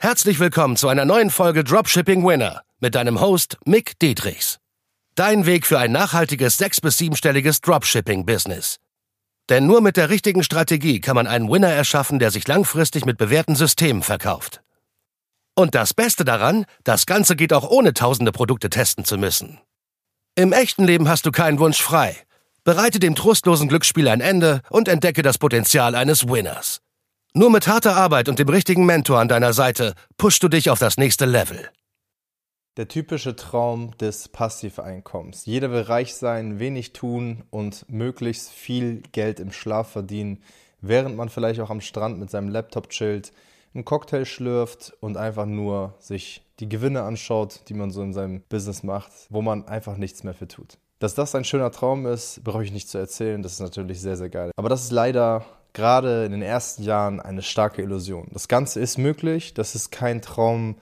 Herzlich willkommen zu einer neuen Folge Dropshipping Winner mit deinem Host Mick Dietrichs. Dein Weg für ein nachhaltiges 6- bis 7-stelliges Dropshipping-Business. Denn nur mit der richtigen Strategie kann man einen Winner erschaffen, der sich langfristig mit bewährten Systemen verkauft. Und das Beste daran, das Ganze geht auch ohne tausende Produkte testen zu müssen. Im echten Leben hast du keinen Wunsch frei. Bereite dem trostlosen Glücksspiel ein Ende und entdecke das Potenzial eines Winners. Nur mit harter Arbeit und dem richtigen Mentor an deiner Seite pushst du dich auf das nächste Level. Der typische Traum des Passiveinkommens. Jeder will reich sein, wenig tun und möglichst viel Geld im Schlaf verdienen, während man vielleicht auch am Strand mit seinem Laptop chillt, einen Cocktail schlürft und einfach nur sich die Gewinne anschaut, die man so in seinem Business macht, wo man einfach nichts mehr für tut. Dass das ein schöner Traum ist, brauche ich nicht zu erzählen, das ist natürlich sehr, sehr geil. Aber das ist leider gerade in den ersten Jahren eine starke Illusion. Das Ganze ist möglich, das ist kein Traum,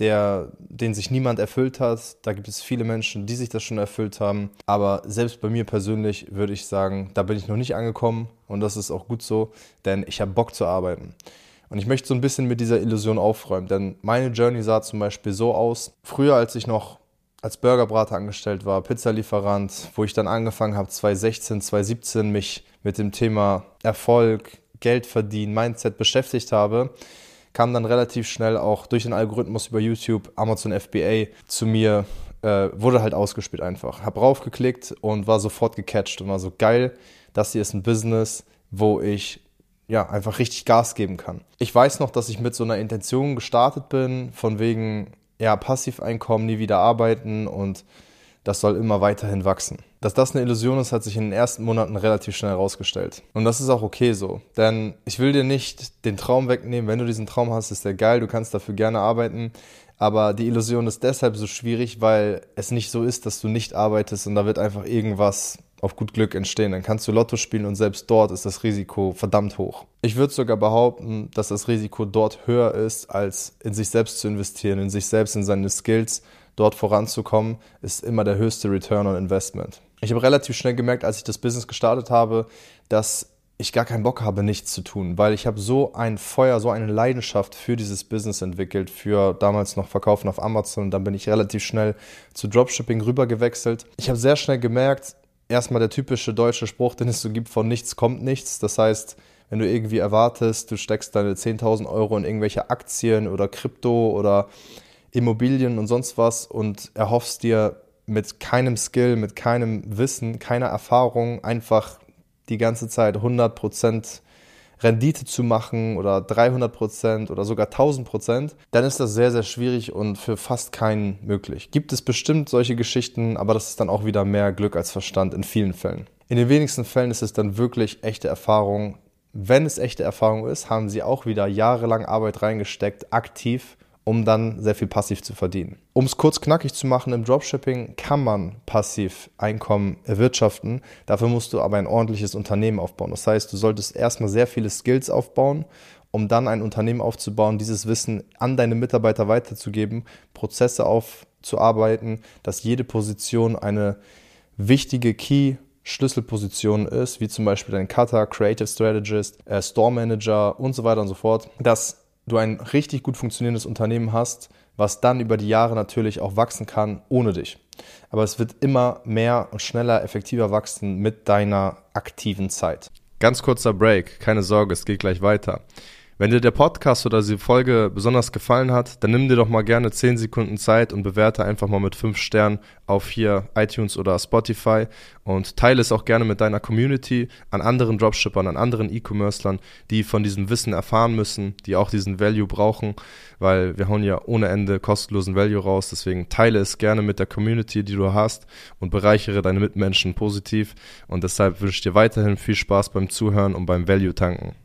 den sich niemand erfüllt hat. Da gibt es viele Menschen, die sich das schon erfüllt haben. Aber selbst bei mir persönlich würde ich sagen, da bin ich noch nicht angekommen und das ist auch gut so, denn ich habe Bock zu arbeiten. Und ich möchte so ein bisschen mit dieser Illusion aufräumen, denn meine Journey sah zum Beispiel so aus. Früher, als ich noch als Burgerbrater angestellt war, Pizzalieferant, wo ich dann angefangen habe, 2016, 2017 mich mit dem Thema Erfolg, Geld verdienen, Mindset beschäftigt habe, kam dann relativ schnell auch durch den Algorithmus über YouTube, Amazon FBA zu mir, wurde halt ausgespielt einfach. Hab raufgeklickt und war sofort gecatcht und war so geil, das hier ist ein Business, wo ich einfach richtig Gas geben kann. Ich weiß noch, dass ich mit so einer Intention gestartet bin, von wegen Passiveinkommen, nie wieder arbeiten und das soll immer weiterhin wachsen. Dass das eine Illusion ist, hat sich in den ersten Monaten relativ schnell herausgestellt. Und das ist auch okay so, denn ich will dir nicht den Traum wegnehmen. Wenn du diesen Traum hast, ist der geil, du kannst dafür gerne arbeiten. Aber die Illusion ist deshalb so schwierig, weil es nicht so ist, dass du nicht arbeitest und da wird einfach irgendwas auf gut Glück entstehen. Dann kannst du Lotto spielen und selbst dort ist das Risiko verdammt hoch. Ich würde sogar behaupten, dass das Risiko dort höher ist, als in sich selbst zu investieren, in sich selbst, in seine Skills. Dort voranzukommen, ist immer der höchste Return on Investment. Ich habe relativ schnell gemerkt, als ich das Business gestartet habe, dass ich gar keinen Bock habe, nichts zu tun, weil ich habe so ein Feuer, so eine Leidenschaft für dieses Business entwickelt, für damals noch Verkaufen auf Amazon und dann bin ich relativ schnell zu Dropshipping rüber gewechselt. Ich habe sehr schnell gemerkt, erstmal der typische deutsche Spruch, den es so gibt, von nichts kommt nichts. Das heißt, wenn du irgendwie erwartest, du steckst deine 10.000 Euro in irgendwelche Aktien oder Krypto oder Immobilien und sonst was und erhoffst dir mit keinem Skill, mit keinem Wissen, keiner Erfahrung einfach die ganze Zeit 100% Rendite zu machen oder 300% oder sogar 1000%, dann ist das sehr, sehr schwierig und für fast keinen möglich. Gibt es bestimmt solche Geschichten, aber das ist dann auch wieder mehr Glück als Verstand in vielen Fällen. In den wenigsten Fällen ist es dann wirklich echte Erfahrung. Wenn es echte Erfahrung ist, haben sie auch wieder jahrelang Arbeit reingesteckt, aktiv, um dann sehr viel passiv zu verdienen. Um es kurz knackig zu machen, im Dropshipping kann man passiv Einkommen erwirtschaften. Dafür musst du aber ein ordentliches Unternehmen aufbauen. Das heißt, du solltest erstmal sehr viele Skills aufbauen, um dann ein Unternehmen aufzubauen, dieses Wissen an deine Mitarbeiter weiterzugeben, Prozesse aufzuarbeiten, dass jede Position eine wichtige Schlüsselposition ist, wie zum Beispiel dein Cutter, Creative Strategist, Store Manager und so weiter und so fort, dass du ein richtig gut funktionierendes Unternehmen hast, was dann über die Jahre natürlich auch wachsen kann ohne dich. Aber es wird immer mehr und schneller, effektiver wachsen mit deiner aktiven Zeit. Ganz kurzer Break, keine Sorge, es geht gleich weiter. Wenn dir der Podcast oder diese Folge besonders gefallen hat, dann nimm dir doch mal gerne 10 Sekunden Zeit und bewerte einfach mal mit 5 Sternen auf hier iTunes oder Spotify und teile es auch gerne mit deiner Community, an anderen Dropshippern, an anderen E-Commercern, die von diesem Wissen erfahren müssen, die auch diesen Value brauchen, weil wir hauen ja ohne Ende kostenlosen Value raus, deswegen teile es gerne mit der Community, die du hast und bereichere deine Mitmenschen positiv und deshalb wünsche ich dir weiterhin viel Spaß beim Zuhören und beim Value-Tanken.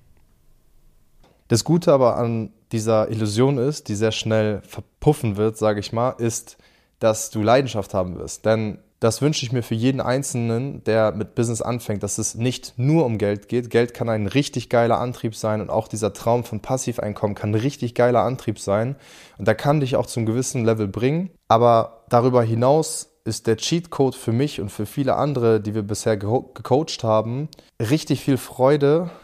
Das Gute aber an dieser Illusion ist, die sehr schnell verpuffen wird, sage ich mal, ist, dass du Leidenschaft haben wirst. Denn das wünsche ich mir für jeden Einzelnen, der mit Business anfängt, dass es nicht nur um Geld geht. Geld kann ein richtig geiler Antrieb sein und auch dieser Traum von Passiveinkommen kann ein richtig geiler Antrieb sein. Und der kann dich auch zum gewissen Level bringen. Aber darüber hinaus ist der Cheatcode für mich und für viele andere, die wir bisher gecoacht haben, richtig viel Freude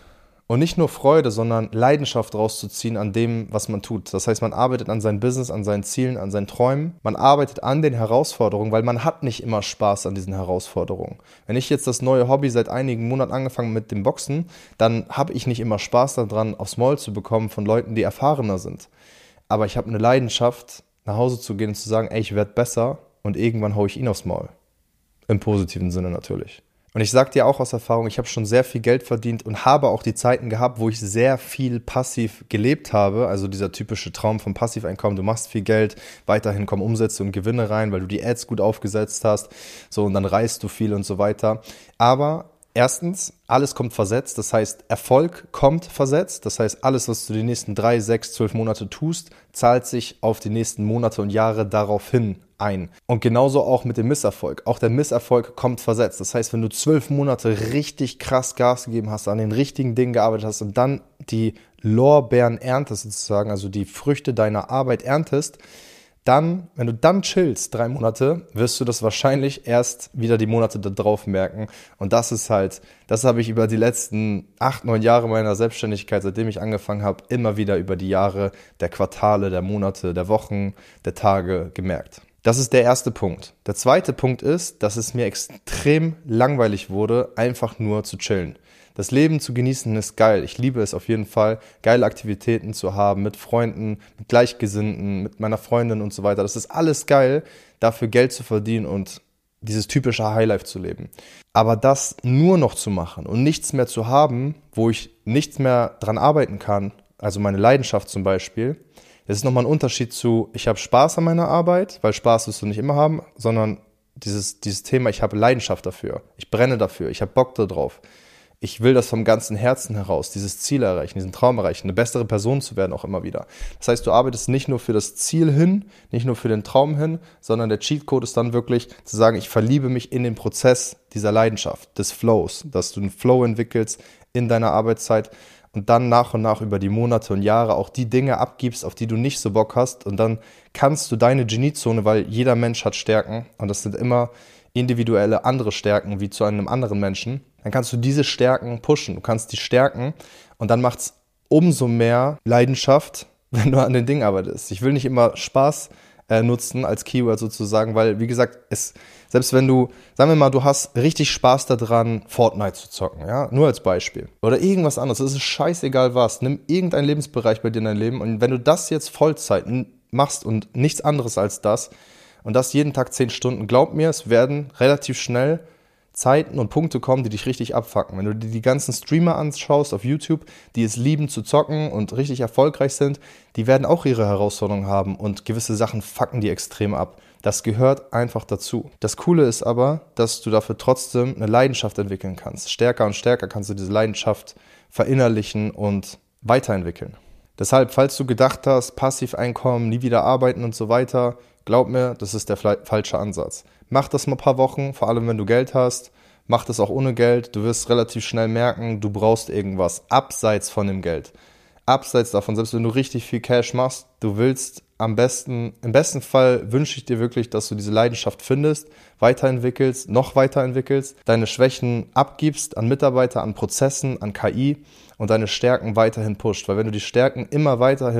Und nicht nur Freude, sondern Leidenschaft rauszuziehen an dem, was man tut. Das heißt, man arbeitet an seinem Business, an seinen Zielen, an seinen Träumen. Man arbeitet an den Herausforderungen, weil man hat nicht immer Spaß an diesen Herausforderungen. Wenn ich jetzt das neue Hobby seit einigen Monaten angefangen mit dem Boxen, dann habe ich nicht immer Spaß daran, aufs Maul zu bekommen von Leuten, die erfahrener sind. Aber ich habe eine Leidenschaft, nach Hause zu gehen und zu sagen, ey, ich werde besser und irgendwann haue ich ihn aufs Maul. Im positiven Sinne natürlich. Und ich sage dir auch aus Erfahrung, ich habe schon sehr viel Geld verdient und habe auch die Zeiten gehabt, wo ich sehr viel passiv gelebt habe. Also dieser typische Traum vom Passiveinkommen, du machst viel Geld, weiterhin kommen Umsätze und Gewinne rein, weil du die Ads gut aufgesetzt hast, so, und dann reist du viel und so weiter. Aber erstens, alles kommt versetzt, das heißt, Erfolg kommt versetzt, das heißt, alles, was du die nächsten 3, 6, 12 Monate tust, zahlt sich auf die nächsten Monate und Jahre darauf hin ein. Und genauso auch mit dem Misserfolg. Auch der Misserfolg kommt versetzt. Das heißt, wenn du 12 Monate richtig krass Gas gegeben hast, an den richtigen Dingen gearbeitet hast und dann die Lorbeeren erntest sozusagen, also die Früchte deiner Arbeit erntest, dann, wenn du dann chillst 3 Monate, wirst du das wahrscheinlich erst wieder die Monate da drauf merken. Und das habe ich über die letzten 8, 9 Jahre meiner Selbstständigkeit, seitdem ich angefangen habe, immer wieder über die Jahre der Quartale, der Monate, der Wochen, der Tage gemerkt. Das ist der erste Punkt. Der zweite Punkt ist, dass es mir extrem langweilig wurde, einfach nur zu chillen. Das Leben zu genießen ist geil. Ich liebe es auf jeden Fall, geile Aktivitäten zu haben mit Freunden, mit Gleichgesinnten, mit meiner Freundin und so weiter. Das ist alles geil, dafür Geld zu verdienen und dieses typische Highlife zu leben. Aber das nur noch zu machen und nichts mehr zu haben, wo ich nichts mehr dran arbeiten kann, also meine Leidenschaft zum Beispiel, das ist nochmal ein Unterschied zu, ich habe Spaß an meiner Arbeit, weil Spaß wirst du nicht immer haben, sondern dieses Thema, ich habe Leidenschaft dafür, ich brenne dafür, ich habe Bock darauf. Ich will das vom ganzen Herzen heraus, dieses Ziel erreichen, diesen Traum erreichen, eine bessere Person zu werden auch immer wieder. Das heißt, du arbeitest nicht nur für das Ziel hin, nicht nur für den Traum hin, sondern der Cheatcode ist dann wirklich zu sagen, ich verliebe mich in den Prozess dieser Leidenschaft, des Flows, dass du einen Flow entwickelst in deiner Arbeitszeit und dann nach und nach über die Monate und Jahre auch die Dinge abgibst, auf die du nicht so Bock hast, und dann kannst du deine Geniezone, weil jeder Mensch hat Stärken und das sind immer individuelle andere Stärken wie zu einem anderen Menschen, dann kannst du diese Stärken pushen, du kannst die stärken und dann macht es umso mehr Leidenschaft, wenn du an den Dingen arbeitest. Ich will nicht immer Spaß nutzen als Keyword sozusagen, weil, wie gesagt, selbst wenn du, sagen wir mal, du hast richtig Spaß daran, Fortnite zu zocken, ja, nur als Beispiel, oder irgendwas anderes, es ist scheißegal was, nimm irgendeinen Lebensbereich bei dir in dein Leben und wenn du das jetzt Vollzeit machst und nichts anderes als das und das jeden Tag 10 Stunden, glaub mir, es werden relativ schnell Zeiten und Punkte kommen, die dich richtig abfucken. Wenn du dir die ganzen Streamer anschaust auf YouTube, die es lieben zu zocken und richtig erfolgreich sind, die werden auch ihre Herausforderungen haben und gewisse Sachen fucken die extrem ab. Das gehört einfach dazu. Das Coole ist aber, dass du dafür trotzdem eine Leidenschaft entwickeln kannst. Stärker und stärker kannst du diese Leidenschaft verinnerlichen und weiterentwickeln. Deshalb, falls du gedacht hast, Passiveinkommen, nie wieder arbeiten und so weiter, glaub mir, das ist der falsche Ansatz. Mach das mal ein paar Wochen, vor allem wenn du Geld hast. Mach das auch ohne Geld. Du wirst relativ schnell merken, du brauchst irgendwas abseits von dem Geld. Abseits davon, selbst wenn du richtig viel Cash machst, du willst im besten Fall wünsche ich dir wirklich, dass du diese Leidenschaft findest, weiterentwickelst, noch weiterentwickelst, deine Schwächen abgibst an Mitarbeiter, an Prozessen, an KI und deine Stärken weiterhin pusht. Weil wenn du die Stärken immer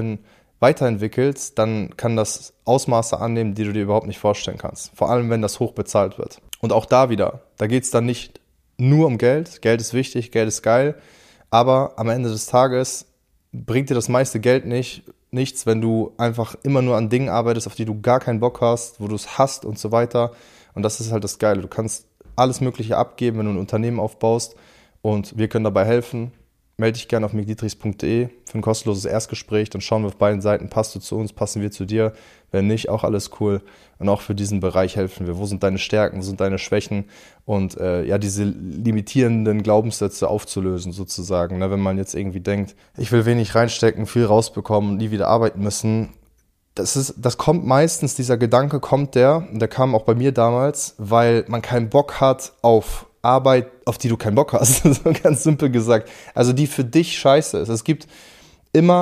weiterentwickelst, dann kann das Ausmaße annehmen, die du dir überhaupt nicht vorstellen kannst. Vor allem, wenn das hoch bezahlt wird. Und auch da wieder, da geht es dann nicht nur um Geld. Geld ist wichtig, Geld ist geil. Aber am Ende des Tages bringt dir das meiste Geld nichts, wenn du einfach immer nur an Dingen arbeitest, auf die du gar keinen Bock hast, wo du es hasst und so weiter. Und das ist halt das Geile. Du kannst alles Mögliche abgeben, wenn du ein Unternehmen aufbaust. Und wir können dabei helfen. Melde dich gerne auf mickdietrichs.de für ein kostenloses Erstgespräch. Dann schauen wir auf beiden Seiten, passt du zu uns, passen wir zu dir. Wenn nicht, auch alles cool. Und auch für diesen Bereich helfen wir. Wo sind deine Stärken, wo sind deine Schwächen? Und diese limitierenden Glaubenssätze aufzulösen sozusagen. Ne? Wenn man jetzt irgendwie denkt, ich will wenig reinstecken, viel rausbekommen und nie wieder arbeiten müssen. Das kommt meistens, dieser Gedanke kommt der kam auch bei mir damals, weil man keinen Bock hat auf Arbeit, auf die du keinen Bock hast, so ganz simpel gesagt. Also die für dich scheiße ist. Es gibt immer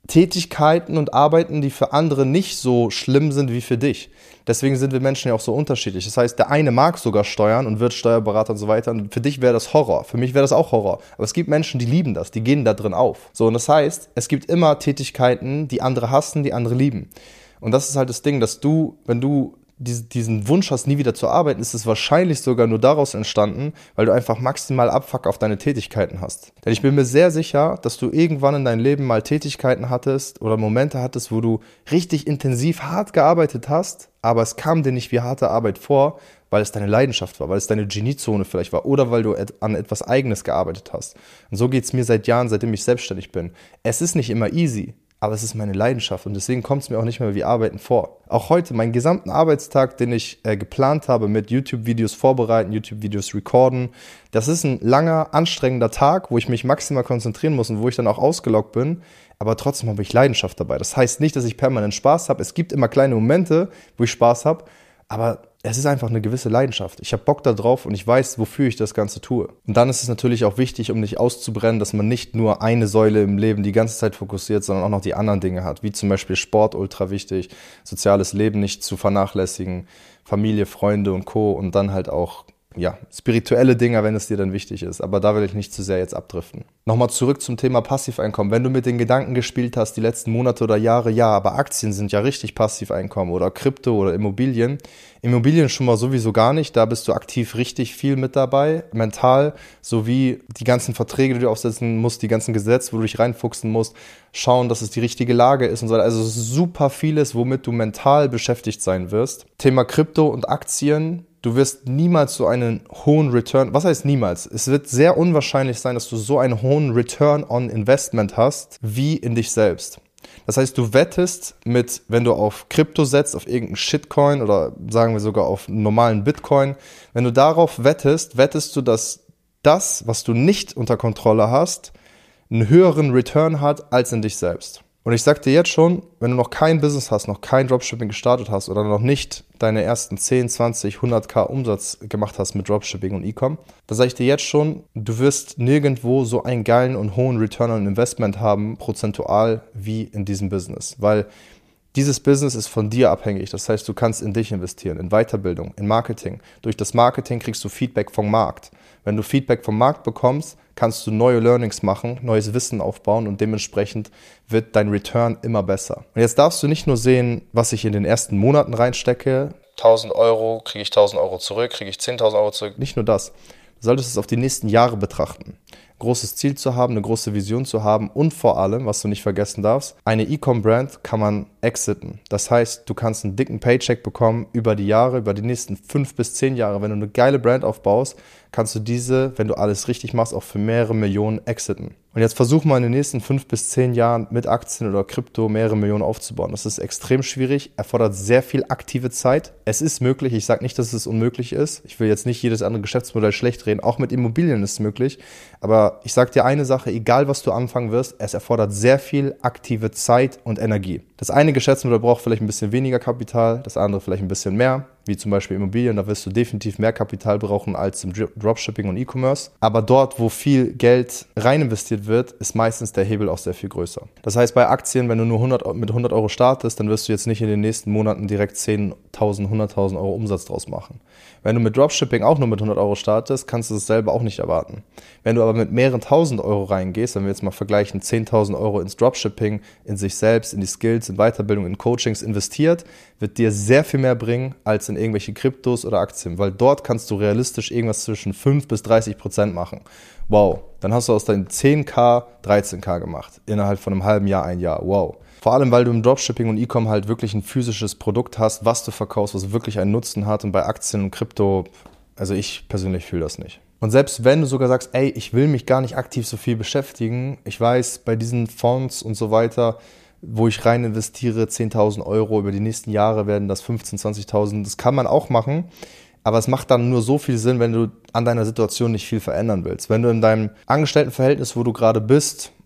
Tätigkeiten und Arbeiten, die für andere nicht so schlimm sind wie für dich. Deswegen sind wir Menschen ja auch so unterschiedlich. Das heißt, der eine mag sogar Steuern und wird Steuerberater und so weiter. Und für dich wäre das Horror. Für mich wäre das auch Horror. Aber es gibt Menschen, die lieben das. Die gehen da drin auf. So, und das heißt, es gibt immer Tätigkeiten, die andere hassen, die andere lieben. Und das ist halt das Ding, dass du, wenn du diesen Wunsch hast, nie wieder zu arbeiten, ist es wahrscheinlich sogar nur daraus entstanden, weil du einfach maximal Abfuck auf deine Tätigkeiten hast. Denn ich bin mir sehr sicher, dass du irgendwann in deinem Leben mal Tätigkeiten hattest oder Momente hattest, wo du richtig intensiv hart gearbeitet hast, aber es kam dir nicht wie harte Arbeit vor, weil es deine Leidenschaft war, weil es deine Geniezone vielleicht war oder weil du an etwas Eigenes gearbeitet hast. Und so geht es mir seit Jahren, seitdem ich selbstständig bin. Es ist nicht immer easy, aber es ist meine Leidenschaft und deswegen kommt es mir auch nicht mehr wie Arbeiten vor. Auch heute, meinen gesamten Arbeitstag, den ich geplant habe mit YouTube-Videos vorbereiten, YouTube-Videos recorden, das ist ein langer, anstrengender Tag, wo ich mich maximal konzentrieren muss und wo ich dann auch ausgeloggt bin, aber trotzdem habe ich Leidenschaft dabei. Das heißt nicht, dass ich permanent Spaß habe. Es gibt immer kleine Momente, wo ich Spaß habe, aber es ist einfach eine gewisse Leidenschaft. Ich habe Bock da drauf und ich weiß, wofür ich das Ganze tue. Und dann ist es natürlich auch wichtig, um nicht auszubrennen, dass man nicht nur eine Säule im Leben die ganze Zeit fokussiert, sondern auch noch die anderen Dinge hat, wie zum Beispiel Sport, ultra wichtig, soziales Leben nicht zu vernachlässigen, Familie, Freunde und Co. Und dann halt auch spirituelle Dinge, wenn es dir dann wichtig ist. Aber da will ich nicht zu sehr jetzt abdriften. Nochmal zurück zum Thema Passiveinkommen. Wenn du mit den Gedanken gespielt hast, die letzten Monate oder Jahre, ja, aber Aktien sind ja richtig Passiveinkommen oder Krypto oder Immobilien. Immobilien schon mal sowieso gar nicht. Da bist du aktiv richtig viel mit dabei, mental, sowie die ganzen Verträge, die du aufsetzen musst, die ganzen Gesetze, wo du dich reinfuchsen musst, schauen, dass es die richtige Lage ist und so weiter. Also es ist super vieles, womit du mental beschäftigt sein wirst. Thema Krypto und Aktien. Du wirst niemals so einen hohen Return, was heißt niemals? Es wird sehr unwahrscheinlich sein, dass du so einen hohen Return on Investment hast, wie in dich selbst. Das heißt, du wettest wenn du auf Krypto setzt, auf irgendeinen Shitcoin oder sagen wir sogar auf einen normalen Bitcoin, wenn du darauf wettest du, dass das, was du nicht unter Kontrolle hast, einen höheren Return hat als in dich selbst. Und ich sag dir jetzt schon, wenn du noch kein Business hast, noch kein Dropshipping gestartet hast oder noch nicht deine ersten 10, 20, 100k Umsatz gemacht hast mit Dropshipping und E-Com, dann sage ich dir jetzt schon, du wirst nirgendwo so einen geilen und hohen Return on Investment haben, prozentual, wie in diesem Business. Weil dieses Business ist von dir abhängig. Das heißt, du kannst in dich investieren, in Weiterbildung, in Marketing. Durch das Marketing kriegst du Feedback vom Markt. Wenn du Feedback vom Markt bekommst, kannst du neue Learnings machen, neues Wissen aufbauen und dementsprechend wird dein Return immer besser. Und jetzt darfst du nicht nur sehen, was ich in den ersten Monaten reinstecke. 1.000 Euro, kriege ich 1.000 Euro zurück, kriege ich 10.000 Euro zurück. Nicht nur das. Du solltest es auf die nächsten Jahre betrachten. Großes Ziel zu haben, eine große Vision zu haben und vor allem, was du nicht vergessen darfst, eine E-Com-Brand kann man exiten. Das heißt, du kannst einen dicken Paycheck bekommen über die Jahre, über die nächsten 5 bis 10 Jahre. Wenn du eine geile Brand aufbaust, kannst du diese, wenn du alles richtig machst, auch für mehrere Millionen exiten. Und jetzt versuch mal in den nächsten 5 bis 10 Jahren mit Aktien oder Krypto mehrere Millionen aufzubauen. Das ist extrem schwierig, erfordert sehr viel aktive Zeit. Es ist möglich, ich sage nicht, dass es unmöglich ist. Ich will jetzt nicht jedes andere Geschäftsmodell schlecht reden. Auch mit Immobilien ist es möglich. Aber ich sage dir eine Sache, egal was du anfangen wirst, es erfordert sehr viel aktive Zeit und Energie. Das eine Geschäftsmodell braucht vielleicht ein bisschen weniger Kapital, das andere vielleicht ein bisschen mehr, wie zum Beispiel Immobilien. Da wirst du definitiv mehr Kapital brauchen als im Dropshipping und E-Commerce. Aber dort, wo viel Geld rein investiert wird, ist meistens der Hebel auch sehr viel größer. Das heißt, bei Aktien, wenn du nur mit 100 Euro startest, dann wirst du jetzt nicht in den nächsten Monaten direkt 10.000, 100.000 Euro Umsatz draus machen. Wenn du mit Dropshipping auch nur mit 100 Euro startest, kannst du das selber auch nicht erwarten. Wenn du aber mit mehreren tausend Euro reingehst, wenn wir jetzt mal vergleichen, 10.000 Euro ins Dropshipping, in sich selbst, in die Skills, in Weiterbildung, in Coachings investiert, wird dir sehr viel mehr bringen als in irgendwelche Kryptos oder Aktien, weil dort kannst du realistisch irgendwas zwischen 5 bis 30% machen. Wow, dann hast du aus deinen 10k 13k gemacht, innerhalb von einem halben Jahr, ein Jahr, wow. Vor allem, weil du im Dropshipping und E-Com halt wirklich ein physisches Produkt hast, was du verkaufst, was wirklich einen Nutzen hat, und bei Aktien und Krypto, also ich persönlich fühle das nicht. Und selbst wenn du sogar sagst, ey, ich will mich gar nicht aktiv so viel beschäftigen, ich weiß, bei diesen Fonds und so weiter, wo ich rein investiere, 10.000 Euro, über die nächsten Jahre werden das 15.000, 20.000, das kann man auch machen, aber es macht dann nur so viel Sinn, wenn du an deiner Situation nicht viel verändern willst. Wenn du in deinem Angestelltenverhältnis, wo du gerade bist,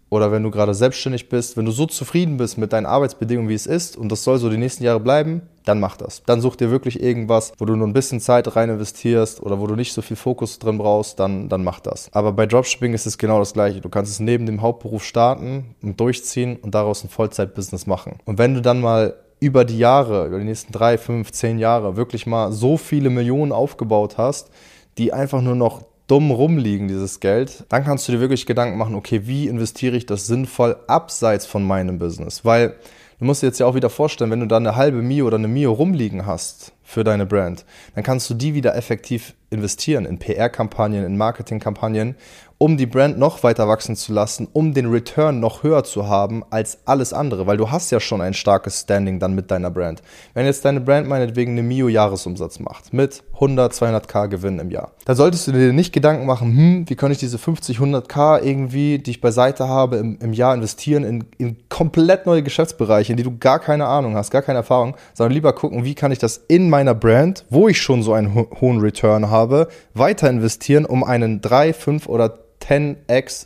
oder wenn du gerade selbstständig bist, wenn du so zufrieden bist mit deinen Arbeitsbedingungen, wie es ist und das soll so die nächsten Jahre bleiben, dann mach das. Dann such dir wirklich irgendwas, wo du nur ein bisschen Zeit rein investierst oder wo du nicht so viel Fokus drin brauchst, dann mach das. Aber bei Dropshipping ist es genau das Gleiche. Du kannst es neben dem Hauptberuf starten und durchziehen und daraus ein Vollzeitbusiness machen. Und wenn du dann mal über die Jahre, über die nächsten 3, 5, 10 Jahre wirklich mal so viele Millionen aufgebaut hast, die einfach nur noch dumm rumliegen, dieses Geld, dann kannst du dir wirklich Gedanken machen, okay, wie investiere ich das sinnvoll abseits von meinem Business? Weil du musst dir jetzt ja auch wieder vorstellen, wenn du da eine halbe Mio oder eine Mio rumliegen hast für deine Brand, dann kannst du die wieder effektiv investieren in PR-Kampagnen, in Marketing-Kampagnen, um die Brand noch weiter wachsen zu lassen, um den Return noch höher zu haben als alles andere, weil du hast ja schon ein starkes Standing dann mit deiner Brand. Wenn jetzt deine Brand meinetwegen eine Mio-Jahresumsatz macht mit 100, 200k Gewinn im Jahr, dann solltest du dir nicht Gedanken machen, wie kann ich diese 50, 100k irgendwie, die ich beiseite habe, im Jahr investieren in komplett neue Geschäftsbereiche, in die du gar keine Ahnung hast, gar keine Erfahrung, sondern lieber gucken, wie kann ich das in meiner Brand, wo ich schon so einen hohen Return habe, weiter investieren, um einen 3, 5 oder 10x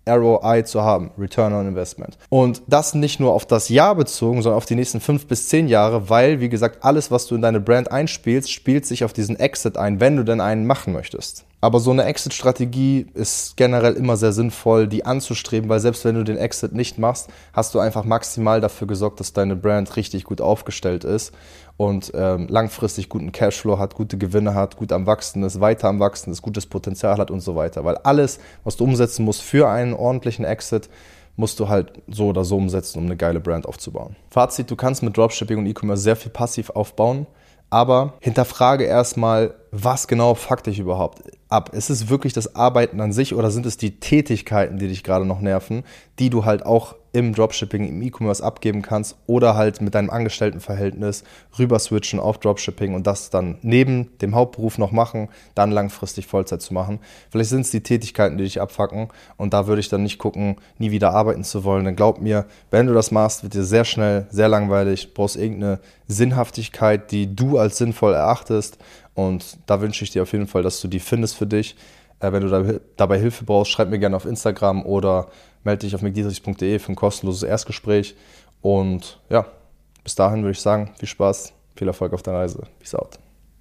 ROI zu haben, Return on Investment. Und das nicht nur auf das Jahr bezogen, sondern auf die nächsten 5 bis 10 Jahre, weil, wie gesagt, alles, was du in deine Brand einspielst, spielt sich auf diesen Exit ein, wenn du denn einen machen möchtest. Aber so eine Exit-Strategie ist generell immer sehr sinnvoll, die anzustreben, weil selbst wenn du den Exit nicht machst, hast du einfach maximal dafür gesorgt, dass deine Brand richtig gut aufgestellt ist und langfristig guten Cashflow hat, gute Gewinne hat, gut am Wachsen ist, weiter am Wachsen ist, gutes Potenzial hat und so weiter. Weil alles, was du umsetzen musst für einen ordentlichen Exit, musst du halt so oder so umsetzen, um eine geile Brand aufzubauen. Fazit, du kannst mit Dropshipping und E-Commerce sehr viel passiv aufbauen, aber hinterfrage erstmal, was genau fuckt dich überhaupt ab? Ist es wirklich das Arbeiten an sich oder sind es die Tätigkeiten, die dich gerade noch nerven, die du halt auch im Dropshipping, im E-Commerce abgeben kannst oder halt mit deinem Angestelltenverhältnis rüber switchen auf Dropshipping und das dann neben dem Hauptberuf noch machen, dann langfristig Vollzeit zu machen. Vielleicht sind es die Tätigkeiten, die dich abfucken und da würde ich dann nicht gucken, nie wieder arbeiten zu wollen. Denn glaub mir, wenn du das machst, wird dir sehr schnell sehr langweilig, du brauchst irgendeine Sinnhaftigkeit, die du als sinnvoll erachtest. Und da wünsche ich dir auf jeden Fall, dass du die findest für dich. Wenn du dabei Hilfe brauchst, schreib mir gerne auf Instagram oder melde dich auf mcdietrichs.de für ein kostenloses Erstgespräch. Und ja, bis dahin würde ich sagen, viel Spaß, viel Erfolg auf der Reise. Peace out.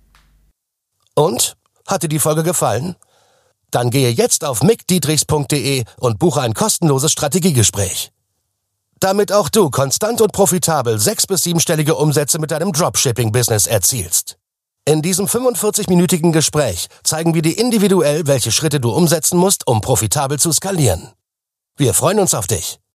Und? Hat dir die Folge gefallen? Dann gehe jetzt auf mcdietrichs.de und buche ein kostenloses Strategiegespräch. Damit auch du konstant und profitabel 6- bis 7-stellige Umsätze mit deinem Dropshipping-Business erzielst. In diesem 45-minütigen Gespräch zeigen wir dir individuell, welche Schritte du umsetzen musst, um profitabel zu skalieren. Wir freuen uns auf dich.